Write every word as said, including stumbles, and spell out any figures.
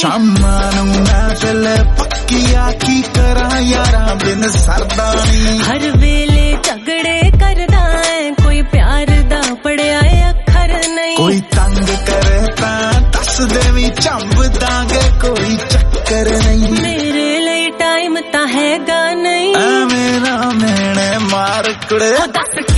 शामा नूं महफिल पक्की आखी करा यारा बिन सरदा नी हर वेले झगड़े करदा है कोई प्यार दा पढ़िया अखर नहीं कोई तंग करे तां दस देवी चंब दांगे कोई चक्कर नहीं मेरे लिए टाइम तां हैगा नहीं ऐ मेरा मेने मार कुड़े